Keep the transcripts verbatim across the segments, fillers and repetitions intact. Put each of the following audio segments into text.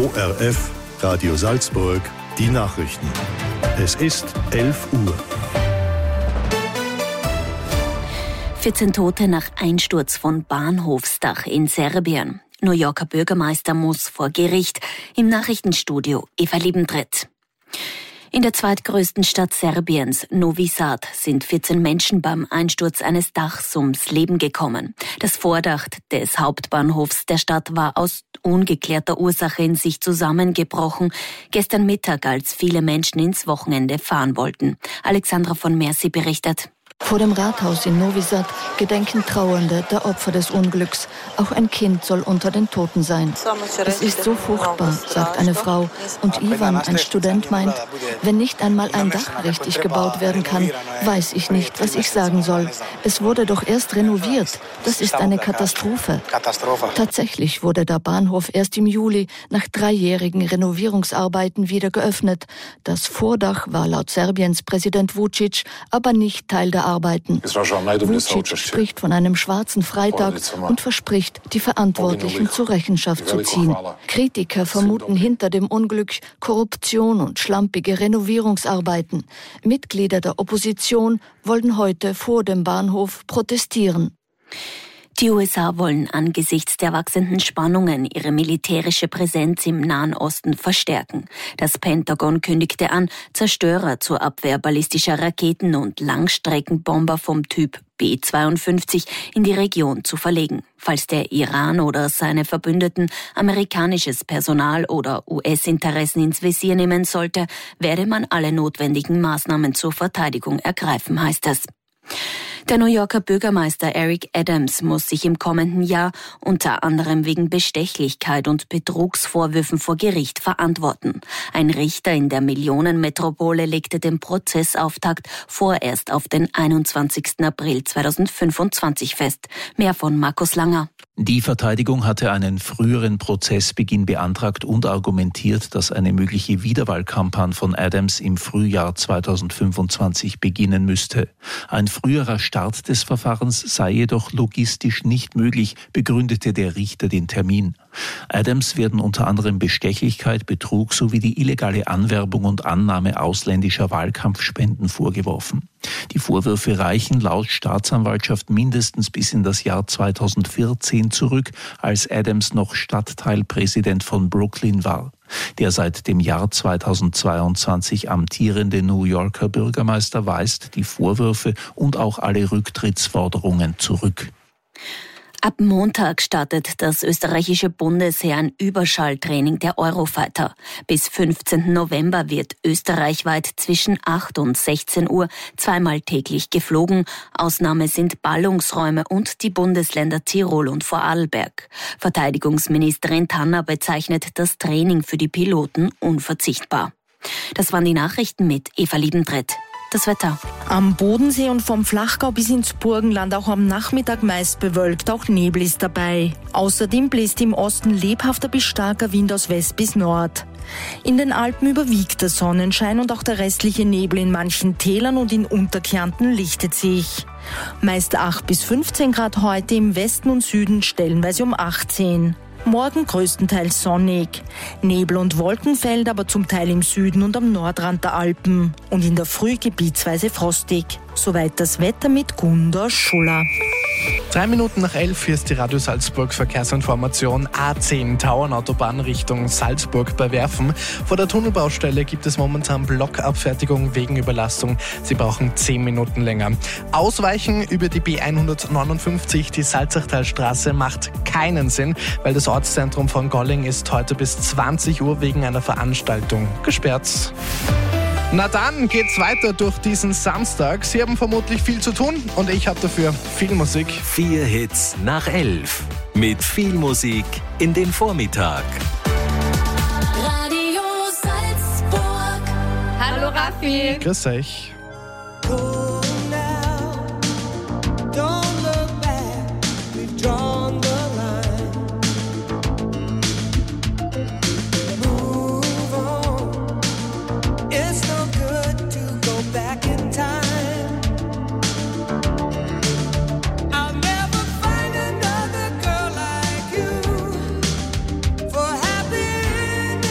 O R F, Radio Salzburg, die Nachrichten. Es ist elf Uhr. vierzehn Tote nach Einsturz von Bahnhofsdach in Serbien. New Yorker Bürgermeister muss vor Gericht. Im Nachrichtenstudio Eva Liebentritt. In der zweitgrößten Stadt Serbiens, Novi Sad, sind vierzehn Menschen beim Einsturz eines Dachs ums Leben gekommen. Das Vordach des Hauptbahnhofs der Stadt war aus ungeklärter Ursache in sich zusammengebrochen, gestern Mittag, als viele Menschen ins Wochenende fahren wollten. Alexandra von Mercy berichtet. Vor dem Rathaus in Novi Sad gedenken Trauernde der Opfer des Unglücks. Auch ein Kind soll unter den Toten sein. Es ist so furchtbar, sagt eine Frau. Und Ivan, ein Student, meint, wenn nicht einmal ein Dach richtig gebaut werden kann, weiß ich nicht, was ich sagen soll. Es wurde doch erst renoviert. Das ist eine Katastrophe. Tatsächlich wurde der Bahnhof erst im Juli nach dreijährigen Renovierungsarbeiten wieder geöffnet. Das Vordach war laut Serbiens Präsident Vučić aber nicht Teil der Arbeiten. Vučić spricht von einem schwarzen Freitag und verspricht, die Verantwortlichen zur Rechenschaft zu ziehen. Kritiker vermuten hinter dem Unglück Korruption und schlampige Renovierungsarbeiten. Mitglieder der Opposition wollen heute vor dem Bahnhof protestieren. Die U S A wollen angesichts der wachsenden Spannungen ihre militärische Präsenz im Nahen Osten verstärken. Das Pentagon kündigte an, Zerstörer zur Abwehr ballistischer Raketen und Langstreckenbomber vom Typ B zweiundfünfzig in die Region zu verlegen. Falls der Iran oder seine Verbündeten amerikanisches Personal oder U S-Interessen ins Visier nehmen sollte, werde man alle notwendigen Maßnahmen zur Verteidigung ergreifen, heißt es. Der New Yorker Bürgermeister Eric Adams muss sich im kommenden Jahr unter anderem wegen Bestechlichkeit und Betrugsvorwürfen vor Gericht verantworten. Ein Richter in der Millionenmetropole legte den Prozessauftakt vorerst auf den einundzwanzigsten April zweitausendfünfundzwanzig fest. Mehr von Markus Langer. Die Verteidigung hatte einen früheren Prozessbeginn beantragt und argumentiert, dass eine mögliche Wiederwahlkampagne von Adams im Frühjahr zweitausendfünfundzwanzig beginnen müsste. Ein früherer Start des Verfahrens sei jedoch logistisch nicht möglich, begründete der Richter den Termin. Adams werden unter anderem Bestechlichkeit, Betrug sowie die illegale Anwerbung und Annahme ausländischer Wahlkampfspenden vorgeworfen. Die Vorwürfe reichen laut Staatsanwaltschaft mindestens bis in das Jahr zweitausendvierzehn zurück, als Adams noch Stadtteilpräsident von Brooklyn war. Der seit dem Jahr zweitausendzweiundzwanzig amtierende New Yorker Bürgermeister weist die Vorwürfe und auch alle Rücktrittsforderungen zurück. Ab Montag startet das österreichische Bundesheer ein Überschalltraining der Eurofighter. Bis fünfzehnten November wird österreichweit zwischen acht und sechzehn Uhr zweimal täglich geflogen. Ausnahme sind Ballungsräume und die Bundesländer Tirol und Vorarlberg. Verteidigungsministerin Tanner bezeichnet das Training für die Piloten unverzichtbar. Das waren die Nachrichten mit Eva Liebentritt. Das Wetter. Am Bodensee und vom Flachgau bis ins Burgenland auch am Nachmittag meist bewölkt, auch Nebel ist dabei. Außerdem bläst im Osten lebhafter bis starker Wind aus West bis Nord. In den Alpen überwiegt der Sonnenschein und auch der restliche Nebel in manchen Tälern und in Unterkärnten lichtet sich. Meist acht bis fünfzehn Grad heute, im Westen und Süden stellenweise um achtzehn. Morgen größtenteils sonnig. Nebel- und Wolkenfeld, aber zum Teil im Süden und am Nordrand der Alpen. Und in der Früh gebietsweise frostig. Soweit das Wetter mit Gunda Schuller. Drei Minuten nach elf, hier ist die Radio Salzburg Verkehrsinformation. A zehn Tauernautobahn Richtung Salzburg bei Werfen. Vor der Tunnelbaustelle gibt es momentan Blockabfertigung wegen Überlastung. Sie brauchen zehn Minuten länger. Ausweichen über die B hundertneunundfünfzig, die Salzachtalstraße, macht keinen Sinn, weil das Ortszentrum von Golling ist heute bis zwanzig Uhr wegen einer Veranstaltung gesperrt. Na dann geht's weiter durch diesen Samstag. Sie haben vermutlich viel zu tun und ich habe dafür viel Musik. Vier Hits nach elf. Mit viel Musik in den Vormittag. Radio Salzburg. Hallo Raffi. Grüß euch. For happiness.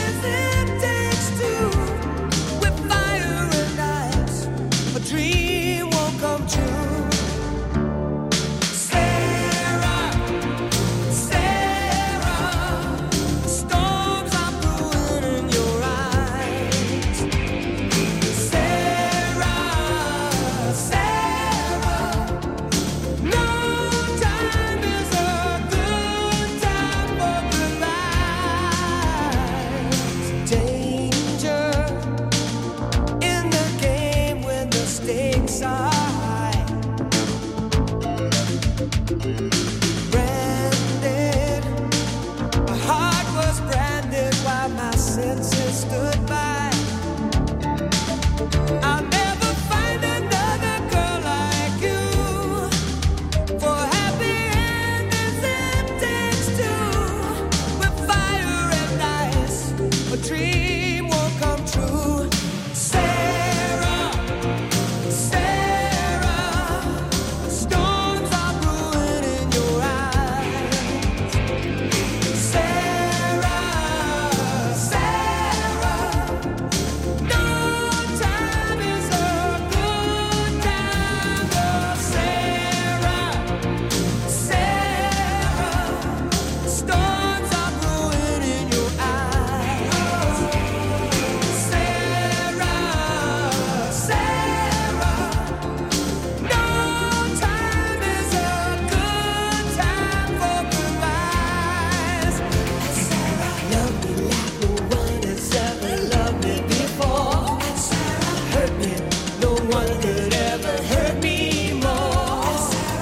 one could ever hurt me more.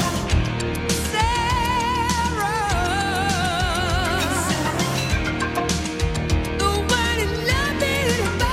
Sarah, the one who loved me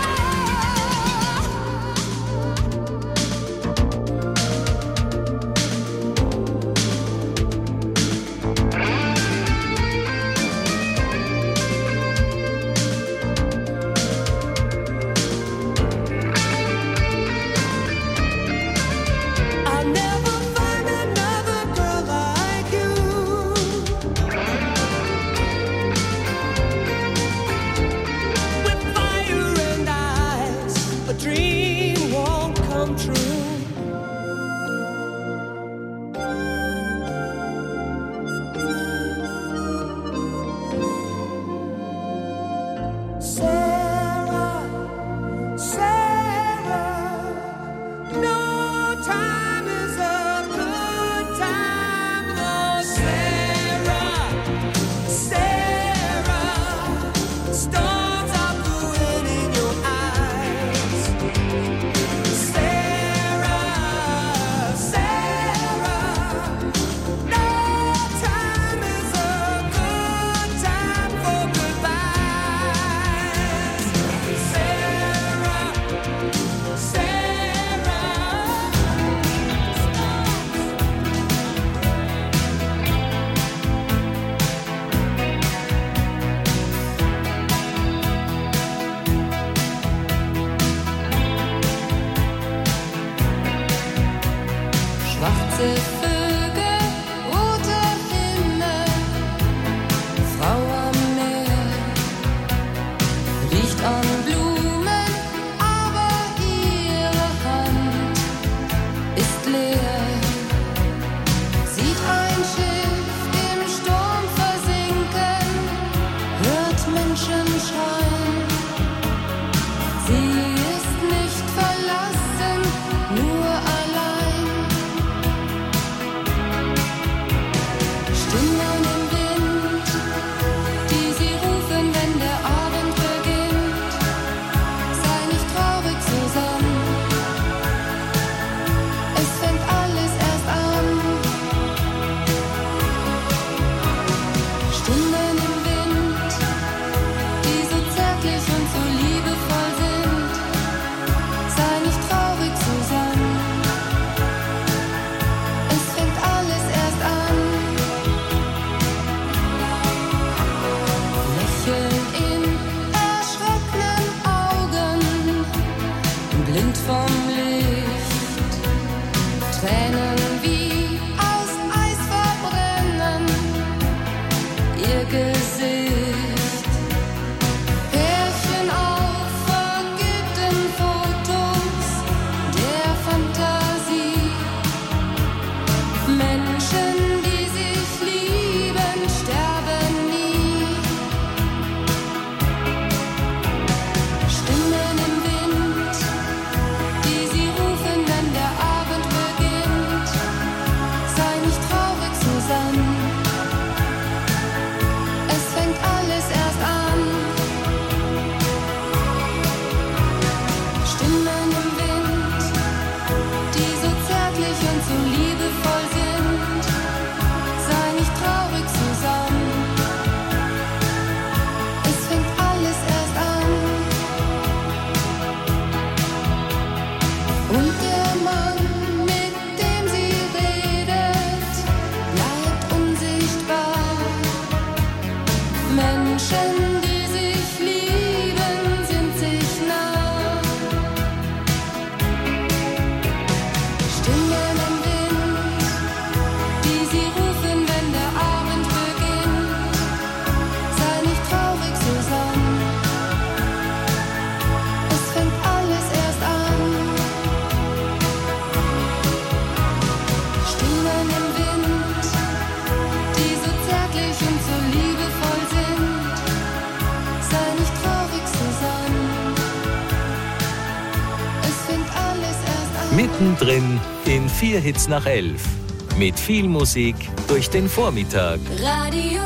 Mittendrin in vier Hits nach elf. Mit viel Musik durch den Vormittag. Radio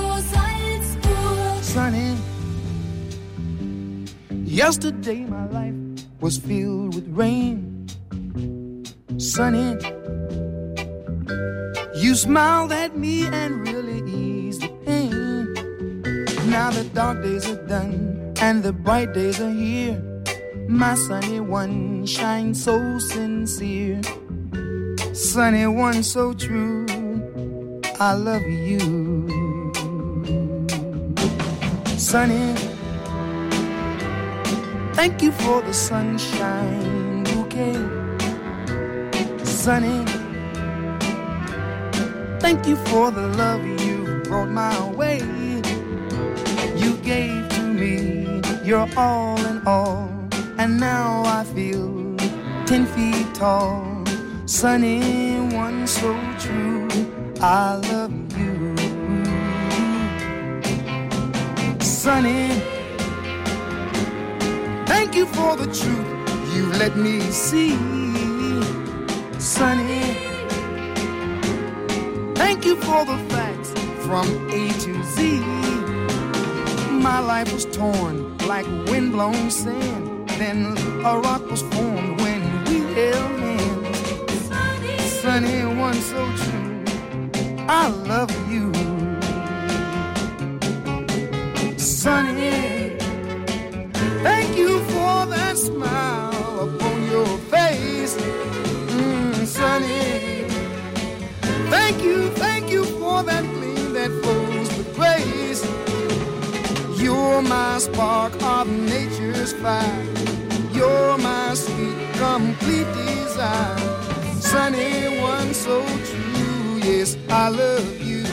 Salzburg. Sunny. Yesterday my life was filled with rain. Sunny, you smiled at me and really eased the pain. Now the dark days are done and the bright days are here. My sunny one shines so sincere. Sunny one so true, I love you. Sunny, thank you for the sunshine bouquet. Sunny, thank you for the love you brought my way. You gave to me your all in all, and now I feel ten feet tall. Sunny one so true, I love you. Sunny, thank you for the truth you let me see. Sunny, thank you for the facts from A to Z. My life was torn like windblown sand, then a rock was formed when we held hands. Sunny, Sunny one so true, I love you. Sunny, thank you for that smile upon your face. Mm, Sunny, thank you, thank you for that gleam that flows with grace. You're my spark of nature's fire. You're my sweet, complete desire. Sunny one so true, yes, I love you.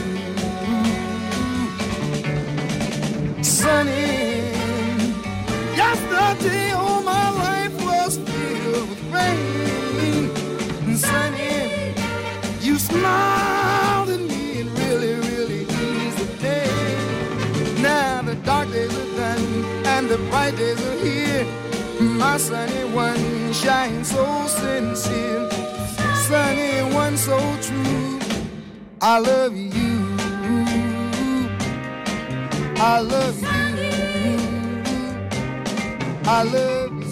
Sunny, yesterday all my life was filled with rain. Sunny, you smiled at me and really, really eased the pain. Now the dark days are done and the bright days are here. My sunny one shines so sincere. Sunny one so true, I love you. I love you. I love you.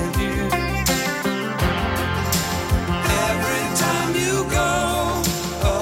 Every time you go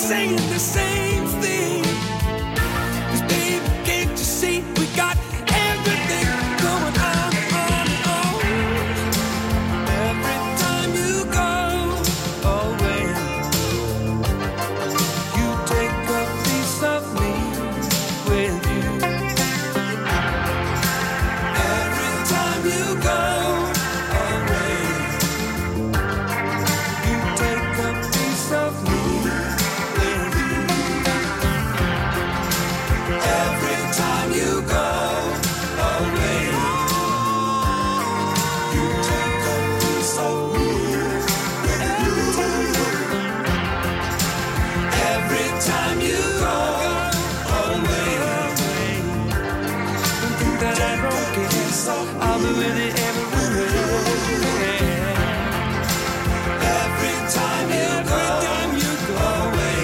saying the same thing. 'Cause baby, can't you see we got everything going on, on, on. Every time you go away, you take a piece of me with you. Every time you go away, you take a piece of me with you. Every time you go away, you take a piece of me with you. Every time you go away, don't think that I don't care. I'll be with you everywhere. Every time you go away,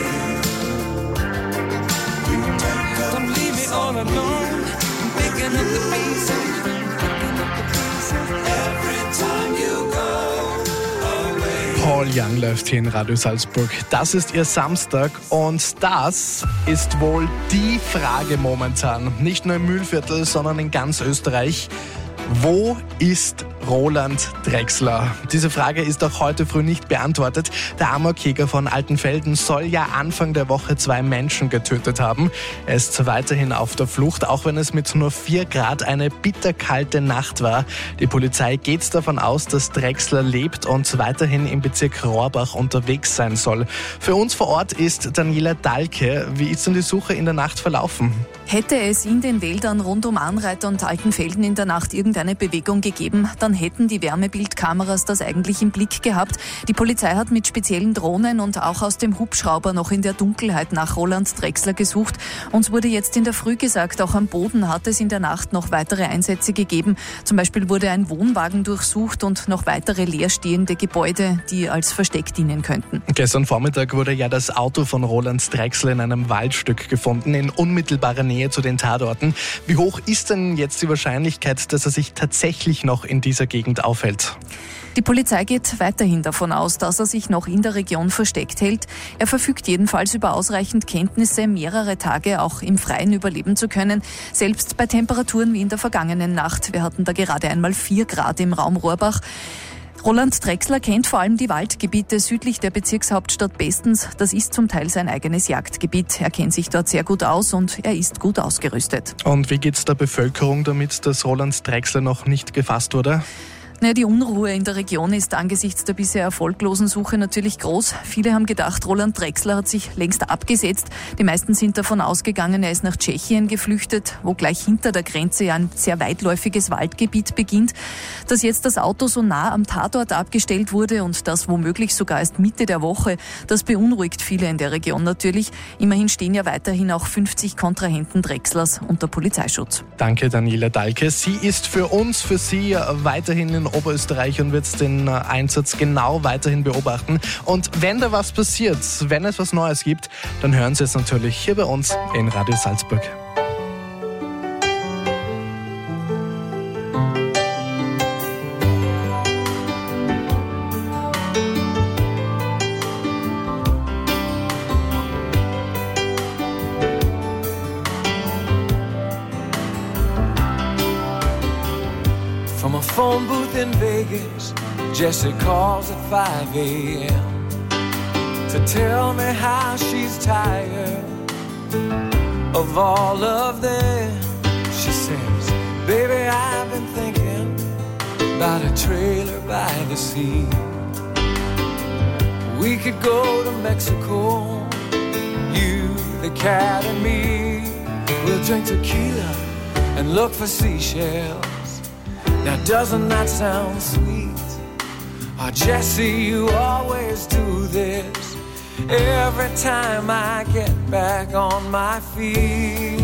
you take a don't leave me all alone. I'm picking up the pieces, picking up the pieces. Every time you go away. Paul Young läuft hier in Radio Salzburg. Das ist ihr Samstag und das ist wohl die Frage momentan. Nicht nur im Mühlviertel, sondern in ganz Österreich. Wo ist Roland Drechsler? Diese Frage ist auch heute früh nicht beantwortet. Der Amokjäger von Altenfelden soll ja Anfang der Woche zwei Menschen getötet haben. Er ist weiterhin auf der Flucht, auch wenn es mit nur vier Grad eine bitterkalte Nacht war. Die Polizei geht davon aus, dass Drechsler lebt und weiterhin im Bezirk Rohrbach unterwegs sein soll. Für uns vor Ort ist Daniela Dahlke. Wie ist denn die Suche in der Nacht verlaufen? Hätte es in den Wäldern rund um Anreiter und Altenfelden in der Nacht irgendeine Bewegung gegeben, dann hätten die Wärmebildkameras das eigentlich im Blick gehabt. Die Polizei hat mit speziellen Drohnen und auch aus dem Hubschrauber noch in der Dunkelheit nach Roland Drechsler gesucht. Uns wurde jetzt in der Früh gesagt, auch am Boden hat es in der Nacht noch weitere Einsätze gegeben. Zum Beispiel wurde ein Wohnwagen durchsucht und noch weitere leerstehende Gebäude, die als Versteck dienen könnten. Gestern Vormittag wurde ja das Auto von Roland Drechsler in einem Waldstück gefunden, in unmittelbarer Nähe zu den Tatorten. Wie hoch ist denn jetzt die Wahrscheinlichkeit, dass er sich tatsächlich noch in dieser Gegend aufhält? Die Polizei geht weiterhin davon aus, dass er sich noch in der Region versteckt hält. Er verfügt jedenfalls über ausreichend Kenntnisse, mehrere Tage auch im Freien überleben zu können. Selbst bei Temperaturen wie in der vergangenen Nacht. Wir hatten da gerade einmal vier Grad im Raum Rohrbach. Roland Drechsler kennt vor allem die Waldgebiete südlich der Bezirkshauptstadt bestens. Das ist zum Teil sein eigenes Jagdgebiet. Er kennt sich dort sehr gut aus und er ist gut ausgerüstet. Und wie geht es der Bevölkerung damit, dass Roland Drechsler noch nicht gefasst wurde? Naja, die Unruhe in der Region ist angesichts der bisher erfolglosen Suche natürlich groß. Viele haben gedacht, Roland Drechsler hat sich längst abgesetzt. Die meisten sind davon ausgegangen, er ist nach Tschechien geflüchtet, wo gleich hinter der Grenze ja ein sehr weitläufiges Waldgebiet beginnt. Dass jetzt das Auto so nah am Tatort abgestellt wurde und das womöglich sogar erst Mitte der Woche, das beunruhigt viele in der Region natürlich. Immerhin stehen ja weiterhin auch fünfzig Kontrahenten Drechslers unter Polizeischutz. Danke, Daniela Dahlke. Sie ist für uns, für Sie weiterhin in Oberösterreich und wird den Einsatz genau weiterhin beobachten. Und wenn da was passiert, wenn es was Neues gibt, dann hören Sie es natürlich hier bei uns in Radio Salzburg. From a phone booth in Vegas, Jessie calls at five a.m. to tell me how she's tired of all of them. She says, baby, I've been thinking about a trailer by the sea. We could go to Mexico, you, the cat and me. We'll drink tequila and look for seashells. Now doesn't that sound sweet? Oh, Jessie, you always do this every time I get back on my feet.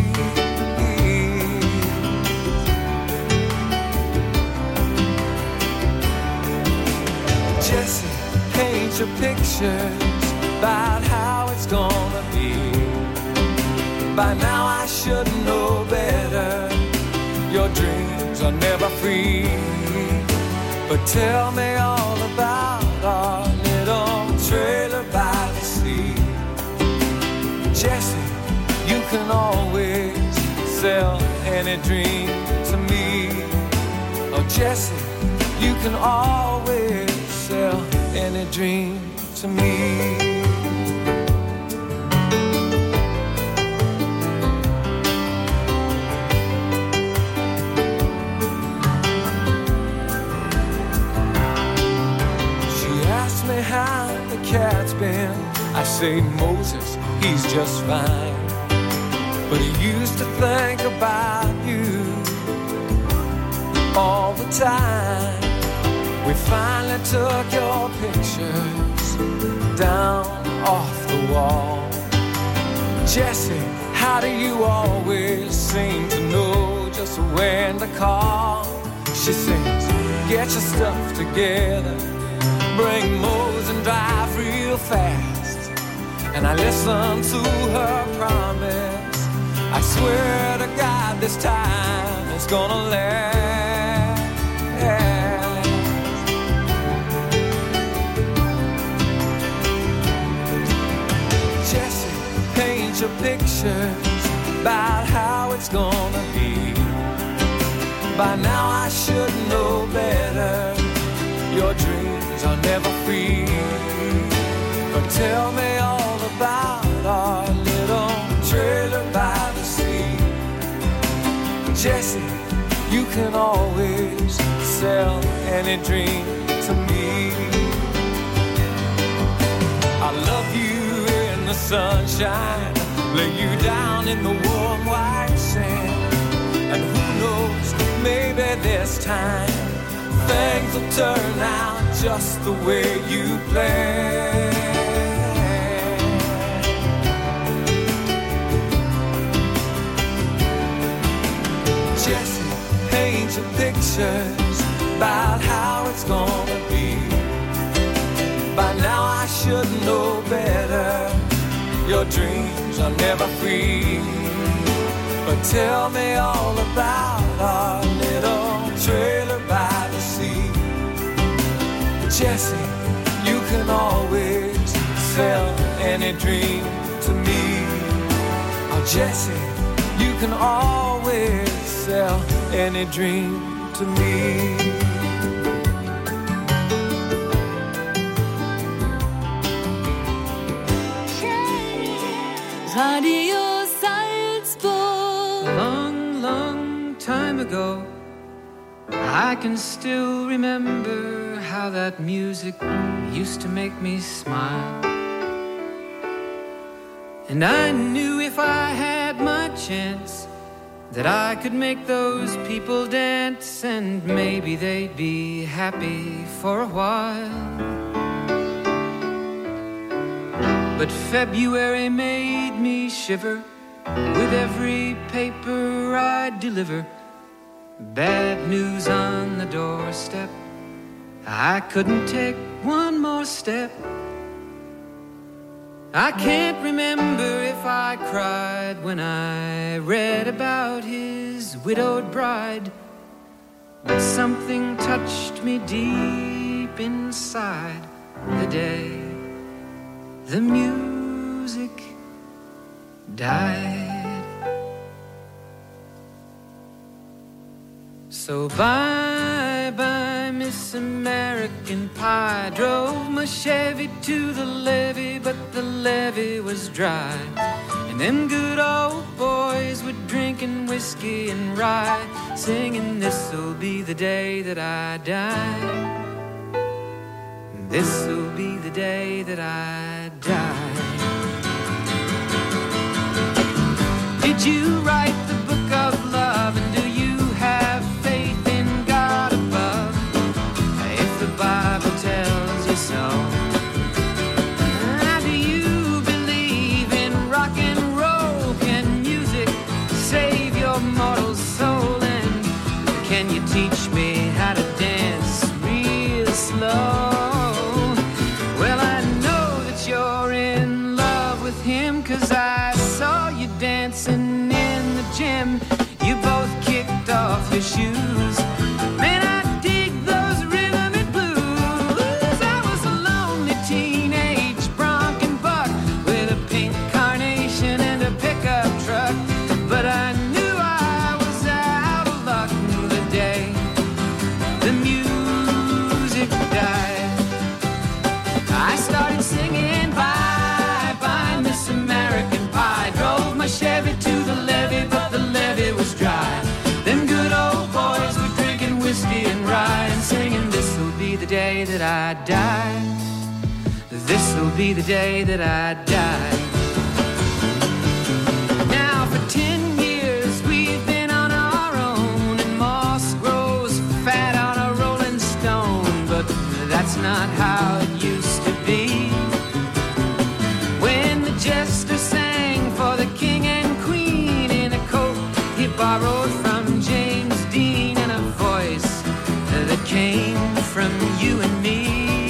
Jessie, paint your pictures about how it's gonna be. By now I should know better. Your dreams are never free. But tell me all about our little trailer by the sea. sell any dream to me. Oh, Jesse, you can always sell any dream to me. How the cat's been, I say Moses, he's just fine. But he used to think about you all the time. We finally took your pictures down off the wall. Jesse, how do you always seem to know just when to call? She sings, get your stuff together, bring Mose and drive real fast. And I listen to her promise, I swear to God this time it's gonna last. Jesse, paint your pictures about how it's gonna be. By now I should know better, your dreams are never free. But tell me all about our little trailer by the sea. Jesse, you can always sell any dream to me. I love you in the sunshine, lay you down in the warm white sand. And who knows, maybe this time things will turn out just the way you planned. Jesse, paint your pictures about how it's gonna be. By now I should know better, your dreams are never free. But tell me all about our little trailer by the sea. Jesse, you can always sell any dream to me. Oh, Jesse, you can always sell any dream to me. Radio Salzburg. Long, long time ago, I can still remember how that music used to make me smile. And I knew if I had my chance that I could make those people dance, and maybe they'd be happy for a while. But February made me shiver with every paper I deliver. Bad news on the doorstep, I couldn't take one more step. I can't remember if I cried when I read about his widowed bride, but something touched me deep inside the day the music died. So bye bye Miss American Pie. Drove my Chevy to the levee, but the levee was dry. And them good old boys were drinking whiskey and rye, singing, this'll be the day that I die. This'll be the day that I die. Did you write the book of love, and do you have faith in God above? If the Bible tells you so, do you believe in rock and roll? Can music save your mortal soul? And can you teach me how to dance real slow? Well, I know that you're in love with him, 'cause I saw you dancing in the gym. You both kicked off your shoes. Man, I dig those rhythm and blues. I was a lonely teenage bronc and buck with a pink carnation and a pickup truck, but I knew I be the day that I die. Now for ten years we've been on our own, and moss grows fat on a rolling stone, but that's not how it used to be. When the jester sang for the king and queen in a coat he borrowed from James Dean, and a voice that came from you and me.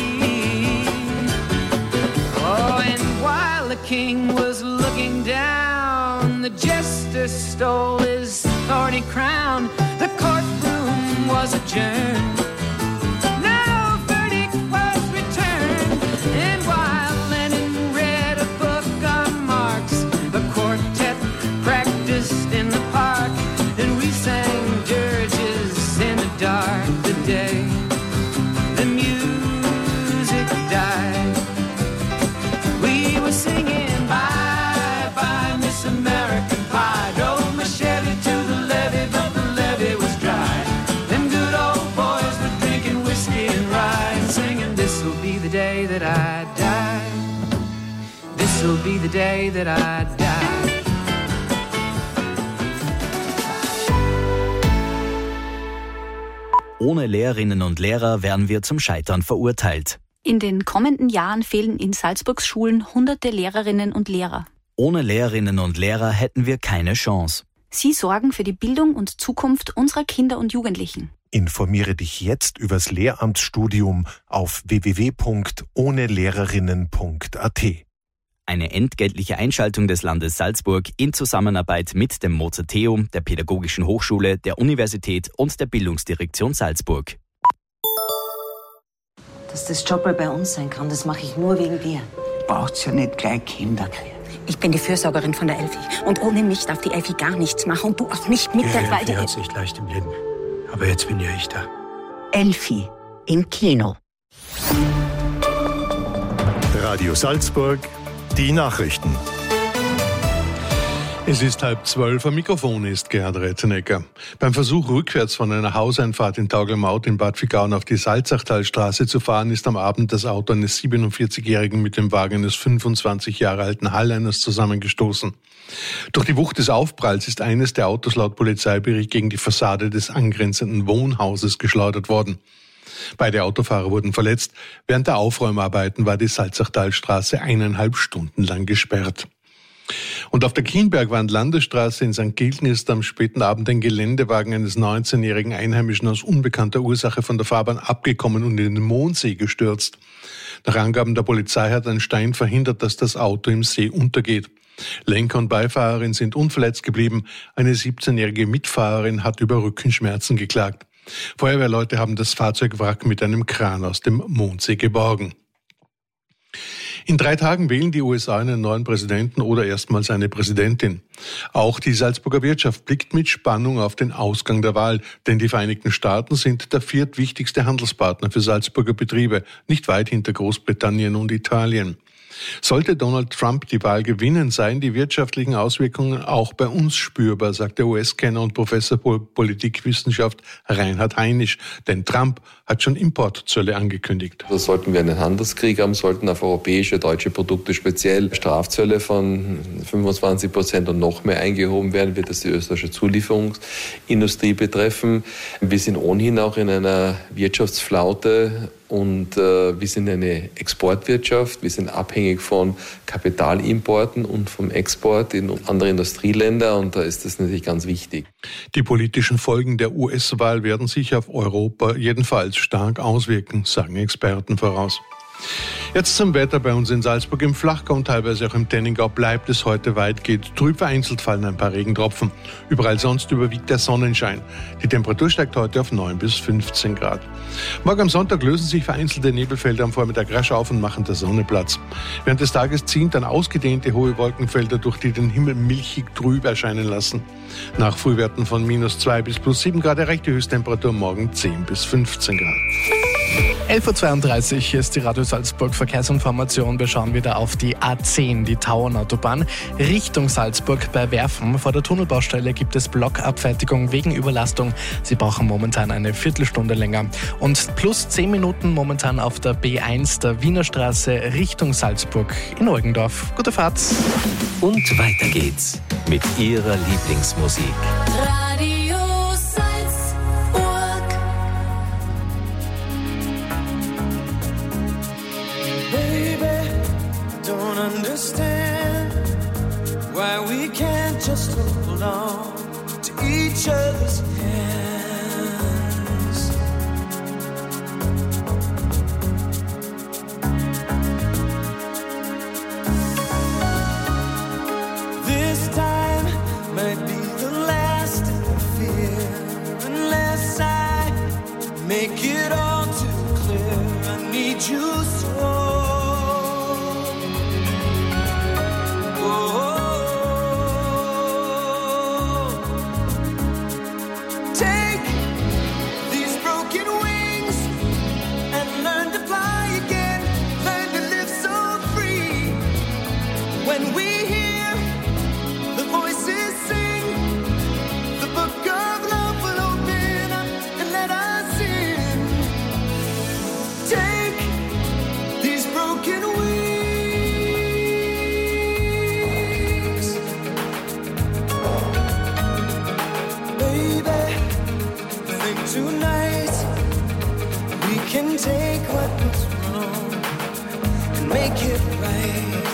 Oh, and while the king was looking down, the jester stole his thorny crown. The courtroom was adjourned. No verdict was returned. And while Lenin read a book on Marx, the quartet practiced in the park, and we sang dirges in the dark. The day the music died, we were singing bye bye Miss American Pie. Drove my Chevy to the levee, but the levee was dry. Them good old boys were drinking whiskey and rye, and singing this'll be the day that I die. This'll be the day that I die. Ohne Lehrerinnen und Lehrer wären wir zum Scheitern verurteilt. In den kommenden Jahren fehlen in Salzburgs Schulen hunderte Lehrerinnen und Lehrer. Ohne Lehrerinnen und Lehrer hätten wir keine Chance. Sie sorgen für die Bildung und Zukunft unserer Kinder und Jugendlichen. Informiere dich jetzt übers Lehramtsstudium auf w w w punkt ohne lehrerinnen punkt a t. Eine entgeltliche Einschaltung des Landes Salzburg in Zusammenarbeit mit dem Mozarteum, der Pädagogischen Hochschule, der Universität und der Bildungsdirektion Salzburg. Dass das Jobber bei uns sein kann, das mache ich nur wegen dir. Braucht's ja nicht gleich Kinder kriegen. Ich bin die Fürsorgerin von der Elfi. Und ohne mich darf die Elfi gar nichts machen. Und du auch nicht mit die der Elfi hat's nicht leicht im Leben. Aber jetzt bin ja ich da. Elfi im Kino. Radio Salzburg, die Nachrichten. Es ist halb zwölf, am Mikrofon ist Gerhard Rettenecker. Beim Versuch, rückwärts von einer Hauseinfahrt in Taugelmaut in Bad Vigauen auf die Salzachtalstraße zu fahren, ist am Abend das Auto eines siebenundvierzigjährigen mit dem Wagen eines fünfundzwanzig Jahre alten Hallleiners zusammengestoßen. Durch die Wucht des Aufpralls ist eines der Autos laut Polizeibericht gegen die Fassade des angrenzenden Wohnhauses geschleudert worden. Beide Autofahrer wurden verletzt. Während der Aufräumarbeiten war die Salzachtalstraße eineinhalb Stunden lang gesperrt. Und auf der Kienbergwand-Landesstraße in Sankt Gilgen ist am späten Abend ein Geländewagen eines neunzehnjährigen Einheimischen aus unbekannter Ursache von der Fahrbahn abgekommen und in den Mondsee gestürzt. Nach Angaben der Polizei hat ein Stein verhindert, dass das Auto im See untergeht. Lenker und Beifahrerin sind unverletzt geblieben. Eine siebzehnjährige Mitfahrerin hat über Rückenschmerzen geklagt. Feuerwehrleute haben das Fahrzeugwrack mit einem Kran aus dem Mondsee geborgen. In drei Tagen wählen die U S A einen neuen Präsidenten oder erstmals eine Präsidentin. Auch die Salzburger Wirtschaft blickt mit Spannung auf den Ausgang der Wahl, denn die Vereinigten Staaten sind der viertwichtigste Handelspartner für Salzburger Betriebe, nicht weit hinter Großbritannien und Italien. Sollte Donald Trump die Wahl gewinnen, seien die wirtschaftlichen Auswirkungen auch bei uns spürbar, sagt der U S-Kenner und Professor Politikwissenschaft Reinhard Heinisch. Denn Trump hat schon Importzölle angekündigt. Da sollten wir einen Handelskrieg haben, sollten auf europäische, deutsche Produkte speziell Strafzölle von fünfundzwanzig Prozent und noch mehr eingehoben werden, wird das die österreichische Zulieferungsindustrie betreffen. Wir sind ohnehin auch in einer Wirtschaftsflaute. Und äh, wir sind eine Exportwirtschaft, wir sind abhängig von Kapitalimporten und vom Export in andere Industrieländer und da ist das natürlich ganz wichtig. Die politischen Folgen der U S-Wahl werden sich auf Europa jedenfalls stark auswirken, sagen Experten voraus. Jetzt zum Wetter bei uns in Salzburg. Im Flachgau und teilweise auch im Tenningau bleibt es heute weitgehend trüb. Vereinzelt fallen ein paar Regentropfen. Überall sonst überwiegt der Sonnenschein. Die Temperatur steigt heute auf neun bis fünfzehn Grad. Morgen am Sonntag lösen sich vereinzelte Nebelfelder am Vormittag rasch auf und machen der Sonne Platz. Während des Tages ziehen dann ausgedehnte hohe Wolkenfelder durch, die den Himmel milchig trüb erscheinen lassen. Nach Frühwerten von minus zwei bis plus sieben Grad erreicht die Höchsttemperatur morgen zehn bis fünfzehn Grad. elf Uhr zweiunddreißig, hier ist die Radio Salzburg Verkehrsinformation. Wir schauen wieder auf die A zehn, die Tauernautobahn, Richtung Salzburg bei Werfen. Vor der Tunnelbaustelle gibt es Blockabfertigung wegen Überlastung. Sie brauchen momentan eine Viertelstunde länger. Und plus zehn Minuten momentan auf der B eins der Wiener Straße Richtung Salzburg in Eugendorf. Gute Fahrt. Und weiter geht's mit Ihrer Lieblingsmusik. Radio Salzburg. Baby, don't understand why we can't just hold on to each other's hands. This time might be the last fear, unless I make it all too clear. I need you so. Tonight we can take what was wrong and make it right.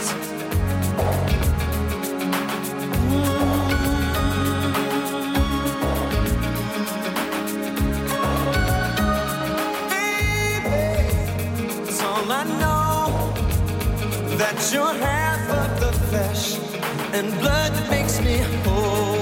Mm-hmm. Baby, it's all I know, that you're half of the flesh and blood that makes me whole.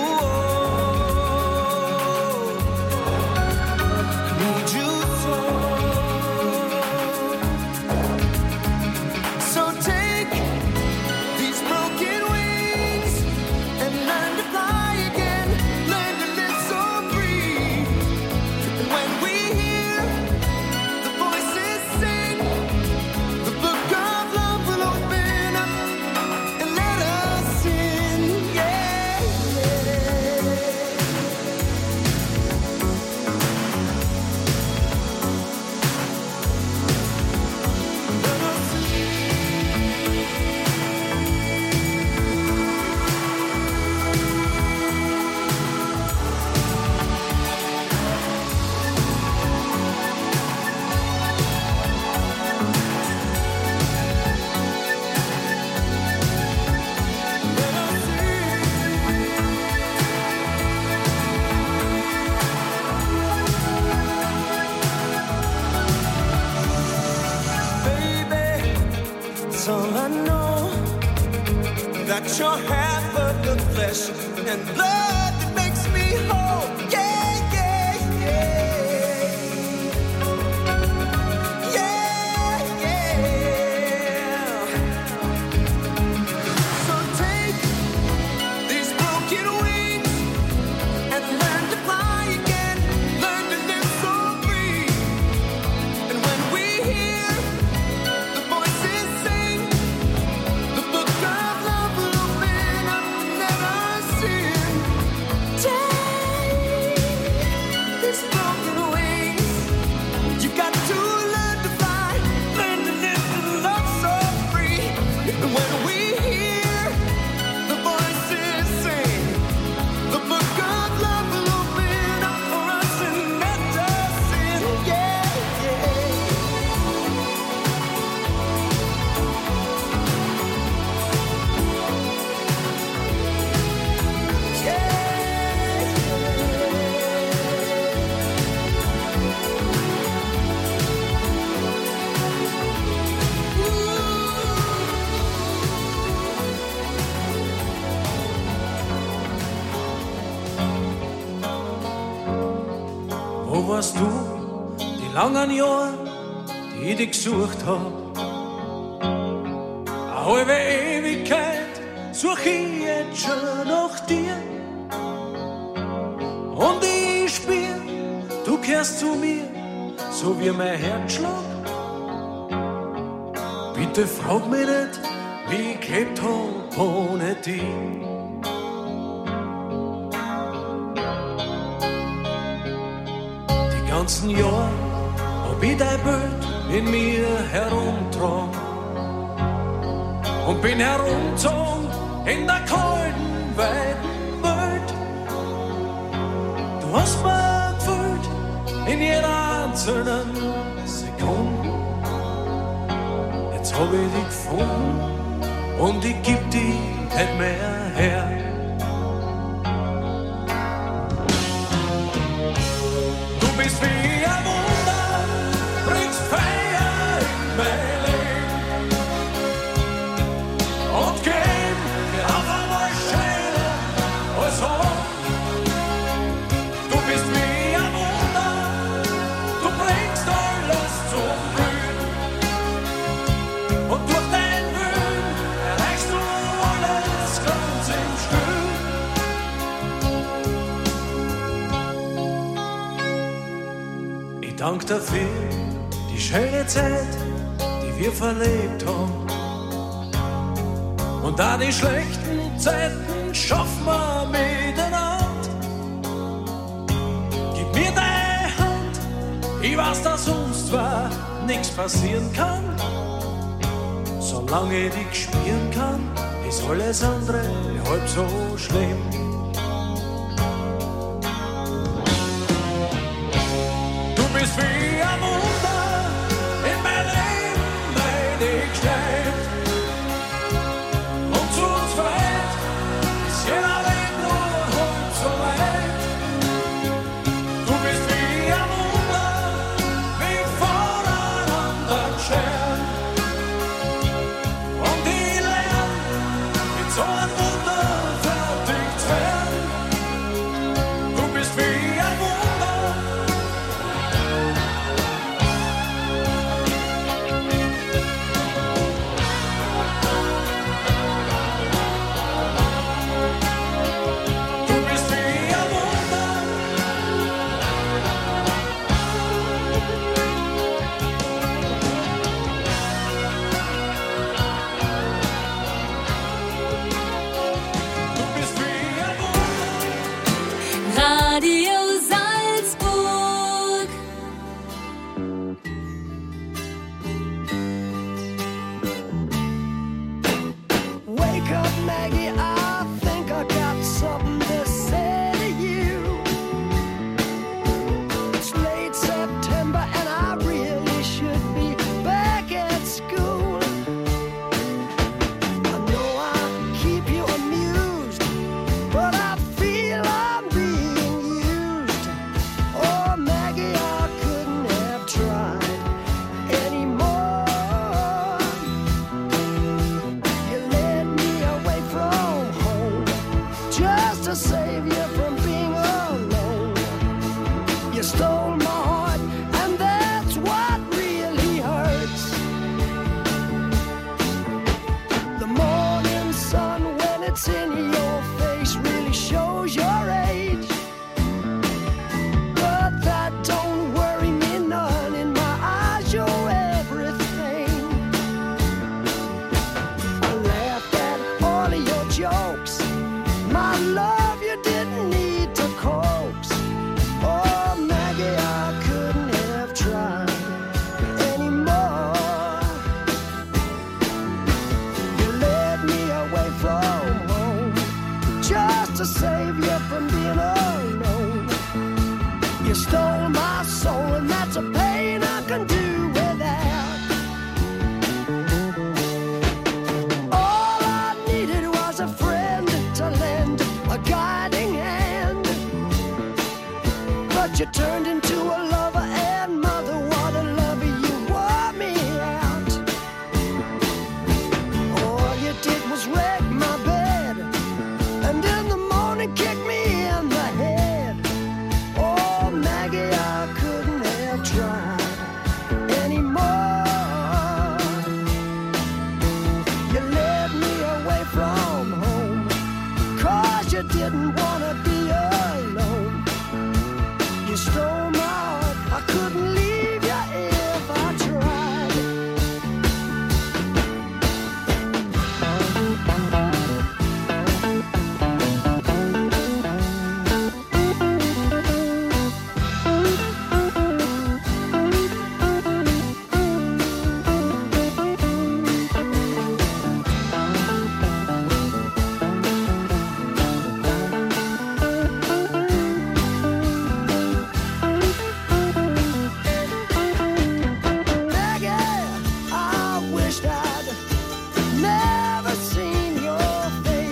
All I know, that you're half of the flesh and blood that makes me whole. Yeah, yeah, yeah. Yeah, yeah. So take these broken wings and learn to fly again. Learn to live so free. And when we hear the voices sing, wo warst du die langen Jahre, die ich dich gesucht hab? Eine halbe Ewigkeit such ich jetzt schon nach dir. Und ich spür, du kehrst zu mir, so wie mein Herzschlag. Bitte frag mich nicht, wie ich gelebt hab ohne dich. Die ganzen Jahre hab ich dein Bild in mir herumgetragen und bin herumgezogen in der kalten, weiten Welt. Du hast mir gefüllt in jeder einzelnen Sekunde. Jetzt hab ich dich gefunden und ich geb dich nicht mehr her. Du bist wie ein Wunder, bringst Feier in mein Leben und gib mir auf einmal schneller als Hoch. Du bist wie ein Wunder, du bringst alles zum Blühen und durch dein Willen erreichst du alles ganz im Stillen. Ich dank dir für die schöne Zeit, die wir verlebt haben. Und da die schlechten Zeiten schaffen wir miteinander. Gib mir deine Hand, ich weiß, dass uns zwar nichts passieren kann. Solange ich dich spüren kann, ist alles andere halb so schlimm. Du bist wie ein Wunder in mein Leben, mein ich steht. Und zu zweit ist jeder Weg nur halb so weit. Du bist wie ein Wunder, wie von einem anderen Stern. Und ich lerne, mit so einem Wunder fertig zu werden. Du bist wie ein Wunder. Du bist wie ein Wunder. Du bist wie ein Wunder. Radio Salzburg. Wake up, Maggie, I think I got something to say to you. It's late September and I really should be back at school. I know I keep you amused, but I feel I'm being used. Oh, Maggie, I couldn't have tried anymore. You led me away from home just to save you from being alone. You stole my heart, and that's what really hurts. The morning sun, when it's in your face, really shows your age. But that don't worry me none. In my eyes, you're everything. I laughed at all of your jokes. My love, you didn't need to coax. Oh, Maggie, I couldn't have tried anymore. You led me away from home just to save you from being alone. You stole my soul, and that's a pain I can do without. All I needed was a friend to lend a guiding hand. But you turned into a lover and mother. What a lover, you wore me out. All you did was wreck my bed, and in the morning kick me in the head. Oh, Maggie, I couldn't have tried anymore. You led me away from home, 'cause you didn't wanna be alone. You stole my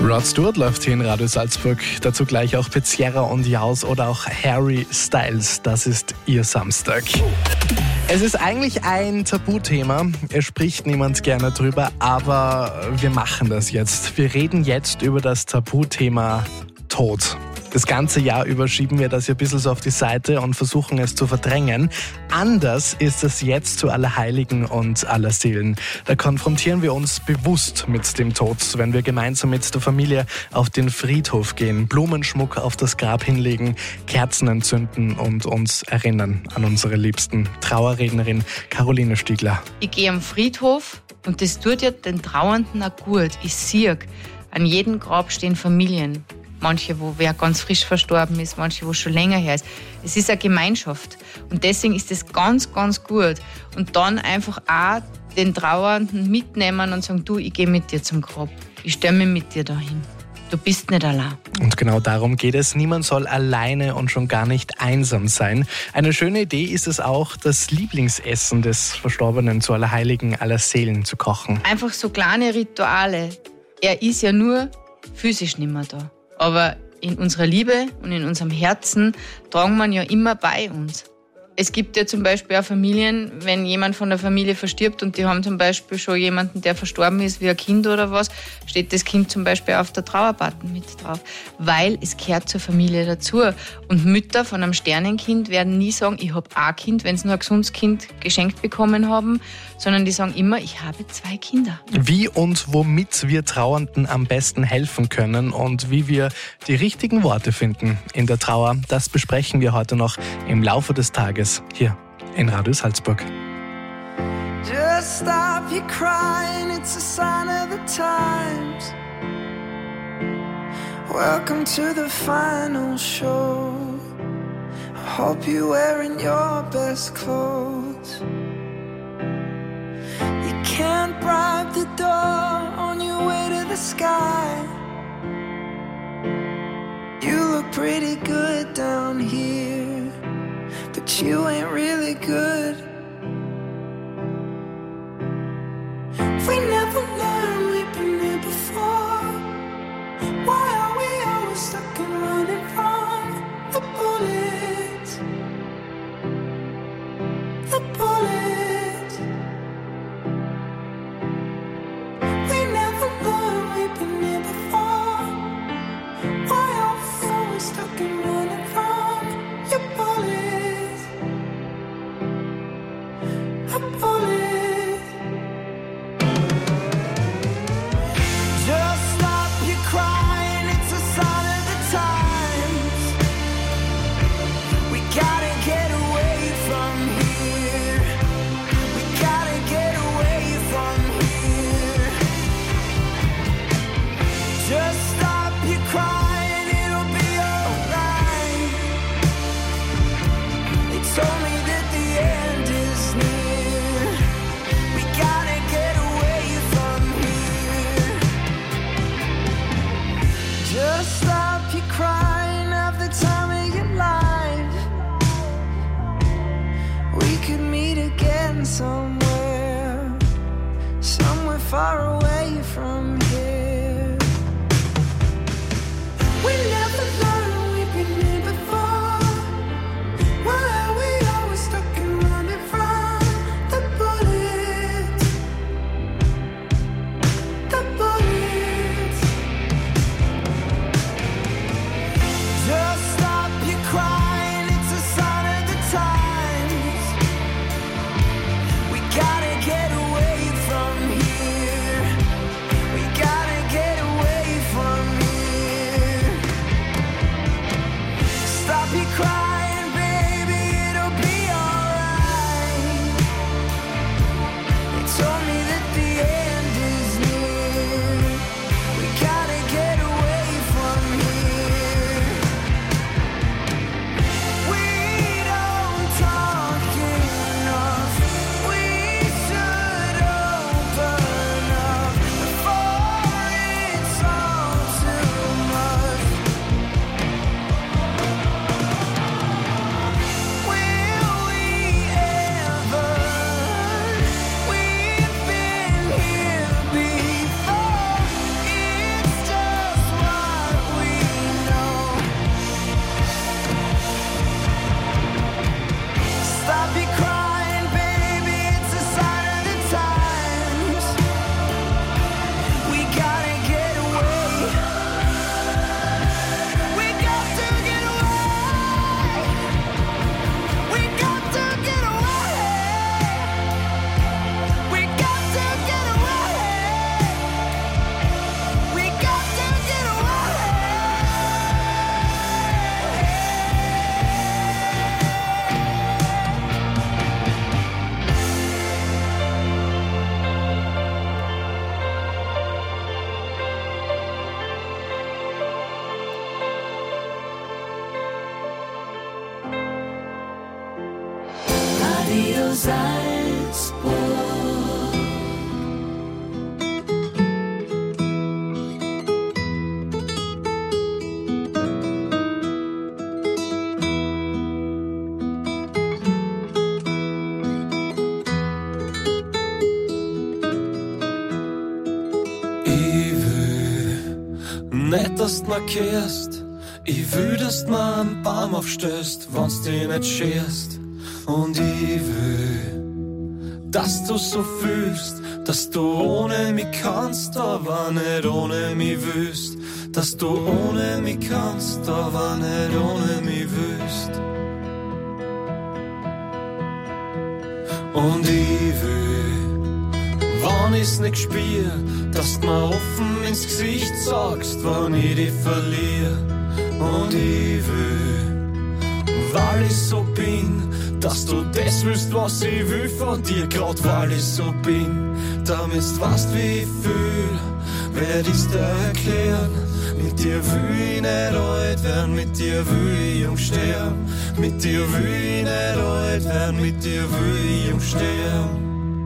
Rod Stewart läuft hier in Radio Salzburg. Dazu gleich auch Pizzerra und Jaus oder auch Harry Styles. Das ist ihr Samstag. Es ist eigentlich ein Tabuthema. Es spricht niemand gerne drüber, aber wir machen das jetzt. Wir reden jetzt über das Tabuthema Tod. Das ganze Jahr über schieben wir das hier ein bisschen so auf die Seite und versuchen es zu verdrängen. Anders ist es jetzt zu Allerheiligen und Allerseelen. Da konfrontieren wir uns bewusst mit dem Tod, wenn wir gemeinsam mit der Familie auf den Friedhof gehen, Blumenschmuck auf das Grab hinlegen, Kerzen entzünden und uns erinnern an unsere Liebsten. Trauerrednerin Caroline Stiegler. Ich gehe am Friedhof und das tut ja den Trauernden auch gut. Ich sehe, an jedem Grab stehen Familien. Manche, wo wer ganz frisch verstorben ist, manche, wo schon länger her ist. Es ist eine Gemeinschaft und deswegen ist es ganz, ganz gut. Und dann einfach auch den Trauernden mitnehmen und sagen, du, ich gehe mit dir zum Grab. Ich stelle mich mit dir dahin. Du bist nicht allein. Und genau darum geht es. Niemand soll alleine und schon gar nicht einsam sein. Eine schöne Idee ist es auch, das Lieblingsessen des Verstorbenen zu Allerheiligen, Allerseelen zu kochen. Einfach so kleine Rituale. Er ist ja nur physisch nicht mehr da. Aber in unserer Liebe und in unserem Herzen tragen wir ja immer bei uns. Es gibt ja zum Beispiel auch Familien, wenn jemand von der Familie verstirbt und die haben zum Beispiel schon jemanden, der verstorben ist, wie ein Kind oder was, steht das Kind zum Beispiel auf der Trauerbutton mit drauf, weil es gehört zur Familie dazu. Und Mütter von einem Sternenkind werden nie sagen, ich habe ein Kind, wenn sie nur ein gesundes Kind geschenkt bekommen haben, sondern die sagen immer, ich habe zwei Kinder. Wie und womit wir Trauernden am besten helfen können und wie wir die richtigen Worte finden in der Trauer, das besprechen wir heute noch im Laufe des Tages hier in Radio Salzburg. Just stop your crying, it's a sign of the times. Welcome to the final show. I hope you're wearing your best clothes. You can't bribe the door on your way to the sky. You look pretty good down here, but you ain't really good. We never learned, we've been here before. Why are we always stuck and running from the bullets? The bullets. We never learned, we've been here before. Why are we always stuck and running from your bullets? A bullet. Just stop your crying, it's a sign of the times. We gotta get away from here. We gotta get away from here. Just stop your crying, it'll be alright. They told me that the end is near. We gotta get away from here. Just stop your crying, have the time of your life. We could meet again somewhere, somewhere far away from here. We never learned, we've been here before. Why are we always stuck and running from the bullets? The bullets. Just stop your crying, it's a sign of the times. We gotta get away from here. We gotta Salzburg. Nicht, dass du markierst, ich will, dass du mir einen Baum aufstößt, wenn's dich nicht scherst. Und ich will, dass du so fühlst, dass du ohne mich kannst, aber nicht ohne mich willst. Dass du ohne mich kannst, aber nicht ohne mich willst. Und ich will, wenn ich's nicht spür, dass du mir offen ins Gesicht sagst, wenn ich dich verliere. Und ich will, weil ich so bin, dass du das willst, was ich will von dir, grad weil ich so bin. Damit du weißt, wie ich fühl, werd ich's dir erklären. Mit dir will ich nicht alt werden, mit dir will ich jung sterben. Mit dir will ich nicht alt werden, mit dir will ich jung sterben.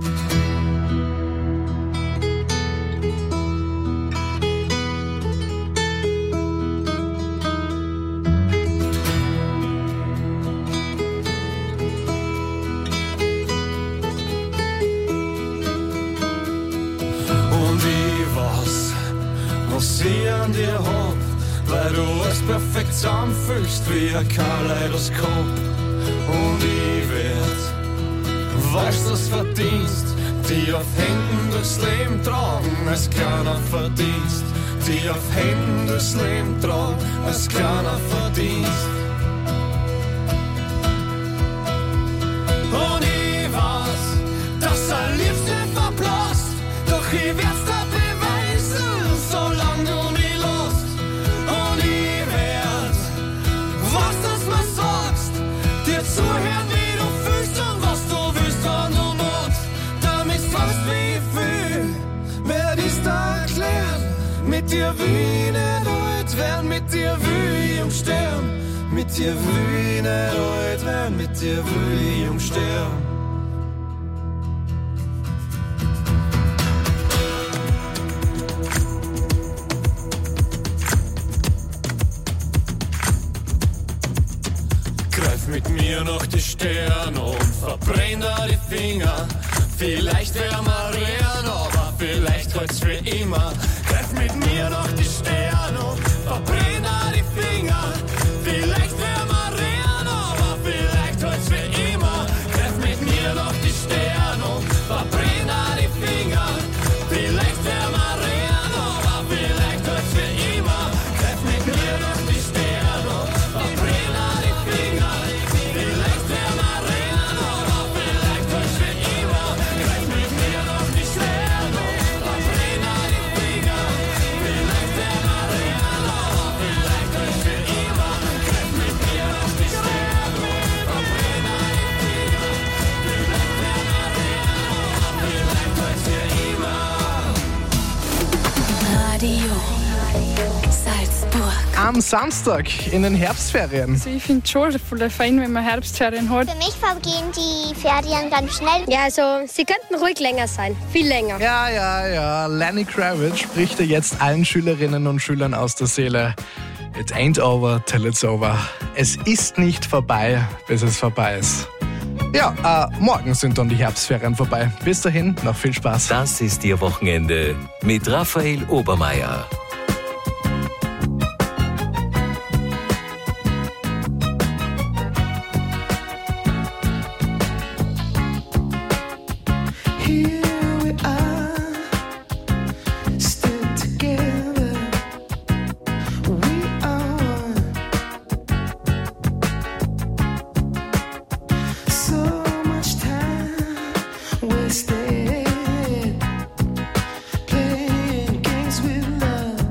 An dir hab, weil du alles perfekt zusammenfügst wie ein Kaleidoskop. Und ich werd, weil's das verdienst, die auf Händen durchs Leben tragen, als kleiner Verdienst. Die auf Händen durchs Leben tragen, als kleiner Verdienst. Und ich weiß, dass ein Liebste verblasst, doch ich werd's da beweisen, solange du mich zuhören, wie du fühlst und was du willst, wann du magst. Damit du weißt, wie ich fühl, werd ich's dir erklären. Mit dir will ich nicht alt werden, mit dir will ich jung sterben. Mit dir will ich nicht alt werden, mit dir will ich jung sterben. Mit mir noch die Sterne und verbrenn da die Finger. Vielleicht wär mal rein, aber vielleicht heut's für immer. Greif mit mir noch die Sterne und verbrenn da die Finger. Vielleicht wär mal rein, aber vielleicht heut's für immer. Greif mit mir noch die Sterne und verbrenn da die Finger. Vielleicht wär mal rein, aber vielleicht heut's für immer. Greif mit mir noch die Sterne und verbrenn da die Finger. Am Samstag in den Herbstferien. Also ich finde es schon voll fein, wenn man Herbstferien hat. Für mich vergehen die Ferien ganz schnell. Ja, also sie könnten ruhig länger sein. Viel länger. Ja, ja, ja. Lenny Kravitz spricht ja jetzt allen Schülerinnen und Schülern aus der Seele. It ain't over till it's over. Es ist nicht vorbei, bis es vorbei ist. Ja, äh, morgen sind dann die Herbstferien vorbei. Bis dahin, noch viel Spaß. Das ist Ihr Wochenende mit Raphael Obermeier. Playing games with love.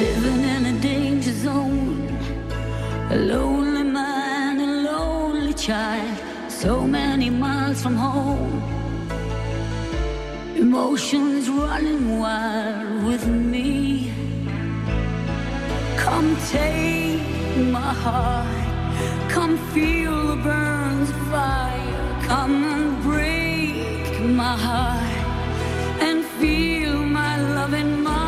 living in a danger zone. A lonely man, a lonely child, so many miles from home. Emotions running wild with me. Come take my heart, come feel the burns of fire. Come and break my heart and feel my loving mind.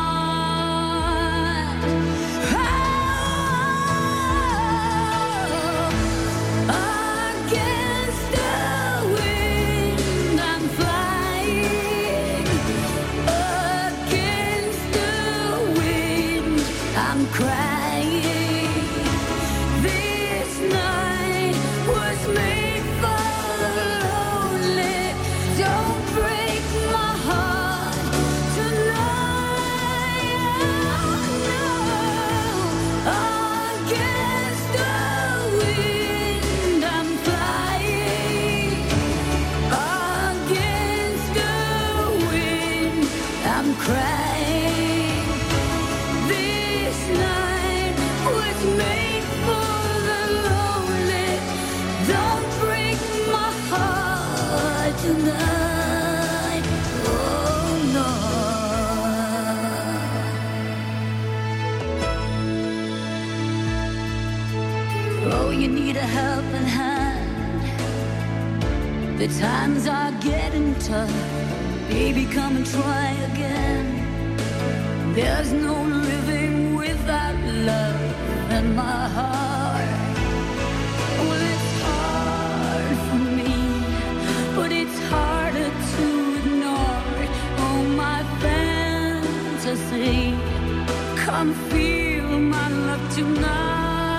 Helping hand. The times are getting tough. Baby, come and try again. There's no living without love in my heart. Well, it's hard for me, but it's harder to ignore it. Oh, my fantasy, come feel my love tonight.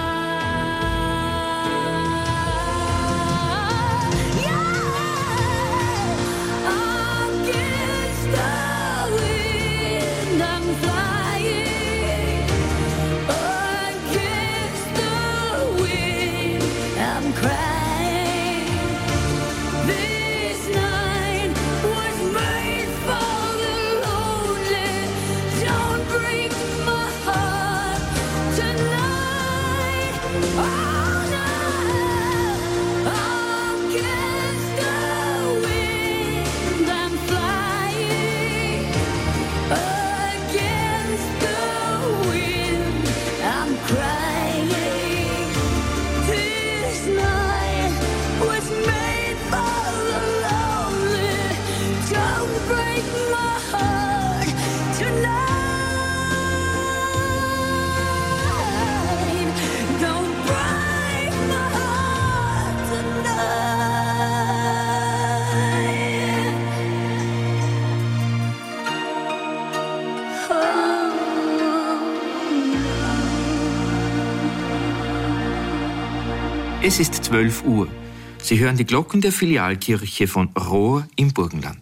Es ist zwölf Uhr. Sie hören die Glocken der Filialkirche von Rohr im Burgenland.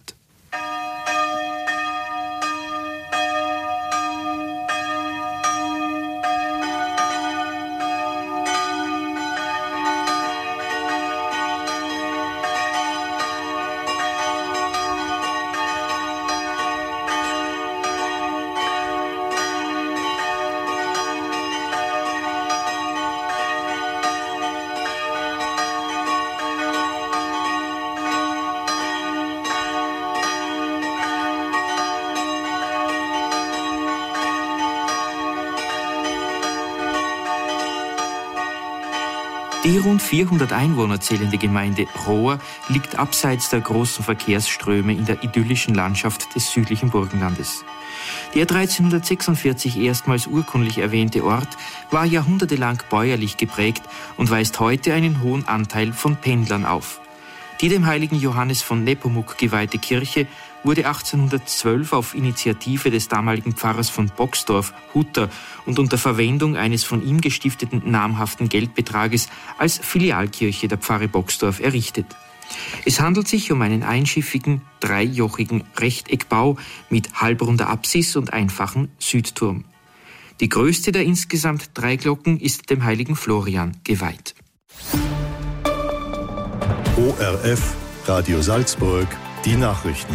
Die rund vierhundert Einwohner zählende Gemeinde Rohr liegt abseits der großen Verkehrsströme in der idyllischen Landschaft des südlichen Burgenlandes. Der dreizehnhundertsechsundvierzig erstmals urkundlich erwähnte Ort war jahrhundertelang bäuerlich geprägt und weist heute einen hohen Anteil von Pendlern auf. Die dem heiligen Johannes von Nepomuk geweihte Kirche wurde achtzehnhundertzwölf auf Initiative des damaligen Pfarrers von Boxdorf, Hutter, und unter Verwendung eines von ihm gestifteten namhaften Geldbetrages als Filialkirche der Pfarre Boxdorf errichtet. Es handelt sich um einen einschiffigen, dreijochigen Rechteckbau mit halbrunder Apsis und einfachem Südturm. Die größte der insgesamt drei Glocken ist dem heiligen Florian geweiht. O R F, Radio Salzburg, die Nachrichten.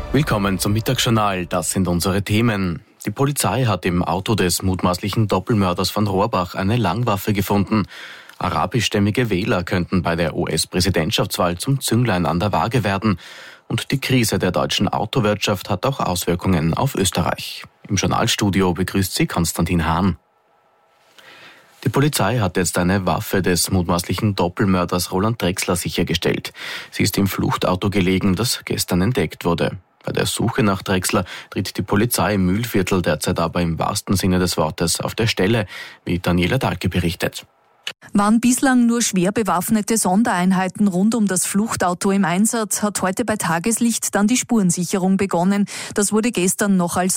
Willkommen zum Mittagsjournal, das sind unsere Themen. Die Polizei hat im Auto des mutmaßlichen Doppelmörders von Rohrbach eine Langwaffe gefunden. Arabischstämmige Wähler könnten bei der U S-Präsidentschaftswahl zum Zünglein an der Waage werden. Und die Krise der deutschen Autowirtschaft hat auch Auswirkungen auf Österreich. Im Journalstudio begrüßt sie Konstantin Hahn. Die Polizei hat jetzt eine Waffe des mutmaßlichen Doppelmörders Roland Drechsler sichergestellt. Sie ist im Fluchtauto gelegen, das gestern entdeckt wurde. Bei der Suche nach Drechsler tritt die Polizei im Mühlviertel derzeit aber im wahrsten Sinne des Wortes auf der Stelle, wie Daniela Dahlke berichtet. Waren bislang nur schwer bewaffnete Sondereinheiten rund um das Fluchtauto im Einsatz, hat heute bei Tageslicht dann die Spurensicherung begonnen. Das wurde gestern noch als